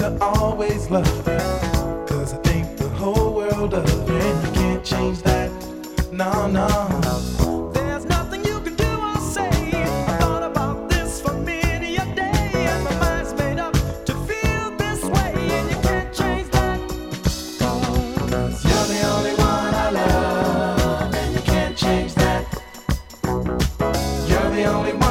to always love you. 'Cause I think the whole world of you, and you can't change that. No, no. There's nothing you can do or say. I thought about this for many a day, and my mind's made up to feel this way, and you can't change that. 'Cause you're the only one I love, and you can't change that. You're the only one